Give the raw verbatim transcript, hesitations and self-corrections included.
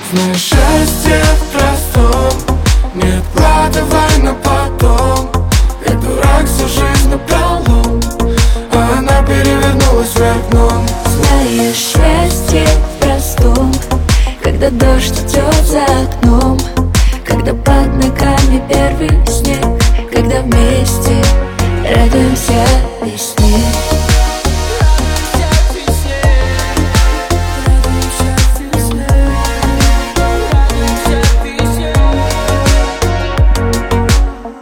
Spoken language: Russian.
Знаешь, счастье в простом, не откладывай на потом. Я дурак, всю жизнь напролом, а она перевернулась вверх дном. Знаешь, счастье в простом, когда дождь идет за окном.